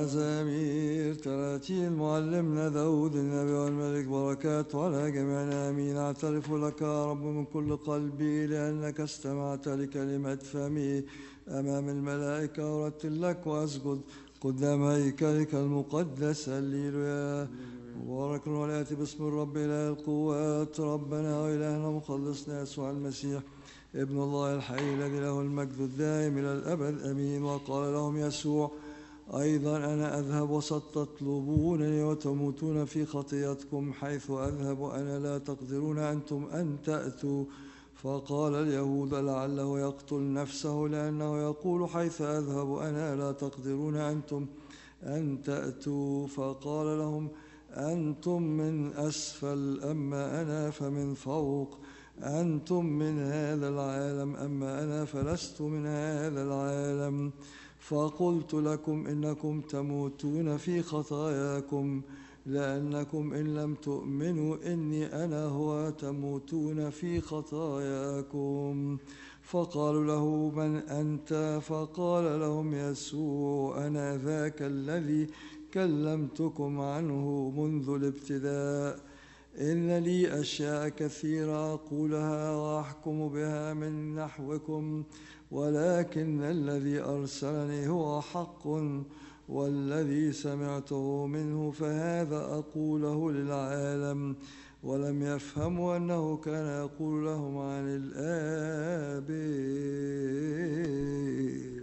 مزامير تراتيل معلمنا داود النبي والملك بركات على جميعنا آمين. أعترف لك يا رب من كل قلبي لأنك استمعت لكلمة فمي أمام الملائكة، أرتل لك وأسجد قدام هيكلك المقدس. هللويا. مبارك والآتي باسم الرب إله القوات، ربنا وإلهنا مخلصنا يسوع المسيح ابن الله الحي الذي له المجد الدائم إلى الأبد آمين. وقال لهم يسوع أيضا أنا أذهب وستطلبونني وتموتون في خطيئتكم، حيث أذهب أنا لا تقدرون أنتم أن تأتوا. فقال اليهود لعله يقتل نفسه لأنه يقول حيث أذهب أنا لا تقدرون أنتم أن تأتوا. فقال لهم أنتم من أسفل أما أنا فمن فوق. أنتم من هذا العالم أما أنا فلست من هذا العالم. فقلت لكم إنكم تموتون في خطاياكم، لأنكم إن لم تؤمنوا إني أنا هو تموتون في خطاياكم. فقالوا له من أنت؟ فقال لهم يسوع أنا ذاك الذي كلمتكم عنه منذ الابتداء. إن لي أشياء كثيرة أقولها وأحكم بها من نحوكم، ولكن الذي أرسلني هو حق، والذي سمعته منه فهذا أقوله للعالم. ولم يفهموا أنه كان يقول لهم عن الآب.